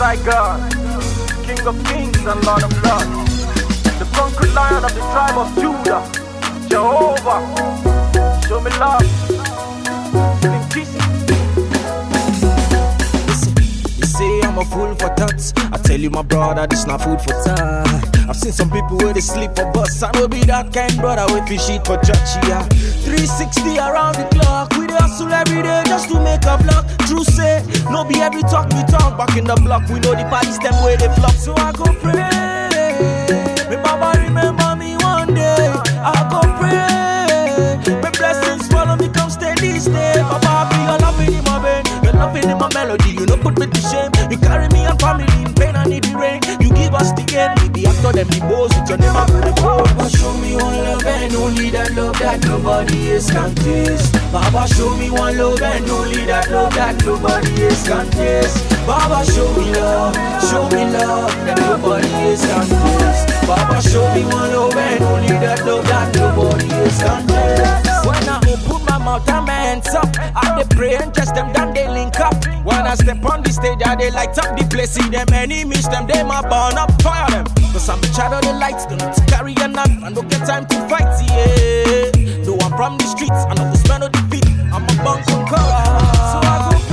I God, King of kings and Lord of lords, the conquered lion of the tribe of Judah, Jehovah, show me love. Sing peace. You say I'm a fool for thoughts. I tell you, my brother, this not food for thought. I've seen some people where they sleep for bus. I will be that kind brother with fish eat for church, yeah. 360 around the clock. We dey hustle every day just to make a block. True say, no be every talk we talk. Back in the block, we know the parties them where they flop. So I go pray. May Baba remember me one day. I go pray. May blessings follow me, come stay this day. Baba be your loving in my vein, your loving in my melody. You know put me to shame. You carry me and family in pain and need the rain. You give us the gain. We be after them the bows with your name and the gold. Baba show me one love and only that love that nobody else can taste. Baba show me one love and only that love that nobody else can taste. Baba show me love that nobody else can taste. Baba show me one love and only that love that nobody else can taste. When I open my mouth and my hands up, I dey pray and just them down they link up. When I step on the stage, I they light up the place. See them enemies, them they my burn up, fire them. Cause I'm the shadow of the lights, don't need to carry a knife. I don't get time to fight, yeah. No, I'm from the streets, I know the smell of defeat. I'm a bunk conqueror, so I go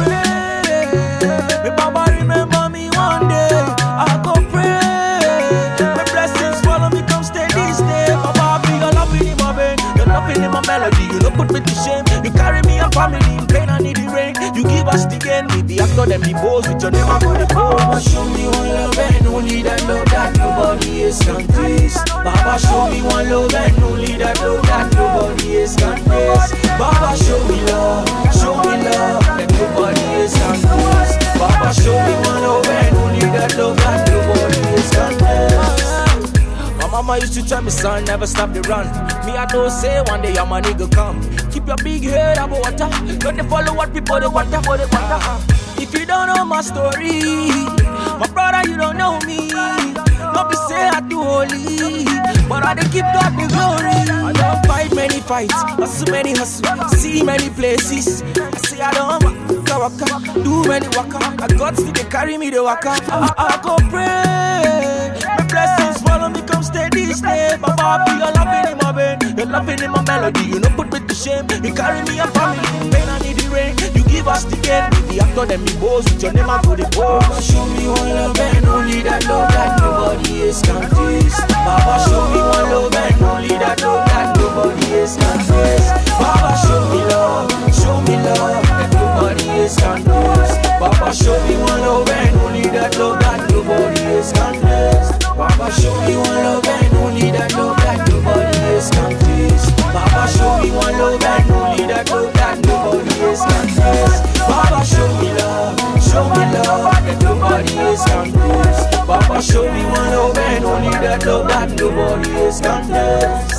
pray. May Baba remember me one day. I go pray. My blessings follow me, come stay this day. Baba be your loving in my vein, your loving in my melody. You don't put me to shame. You carry me and family in pain and need the rain. You give us the gain. We be after them the bows with your name and go the gold. Baba show me one love and only that love that nobody else can taste. Baba show me one love and only that love that nobody else can taste. Baba show me love that nobody else can taste. Baba show me one love and only that love that nobody else can taste. My mama used to tell me, son, never stop the run. Me, I don't say one day I'm a nigga come. Keep your big head above water. Don't they follow what people they want. If you don't know my story, my brother, you don't know me. Don't be say I do holy, but I dey keep God the glory. I don't fight many fights, hustle many hustle, see many places. I say I don't waka, do many waka. I got to they carry me the waka. I go pray. My blessings follow me, come stay this day. Baba be your loving in my vein, your loving in my melody. You know put me to shame. You carry me and family in pain and need the rain. You give us the gain. We be after them the bows with your name and go the gold. Baba show me one love and only that love that nobody else can taste. Baba show me one love and only that love that nobody else can taste. Baba show me love that nobody else can taste. Baba show me one love and only that love that nobody else can taste. Baba show me one love and only that love that nobody else can taste. Baba show me one love and only that love that nobody else can taste. Baba show me love that nobody else can taste. Baba show me one love and only that love that nobody else can taste.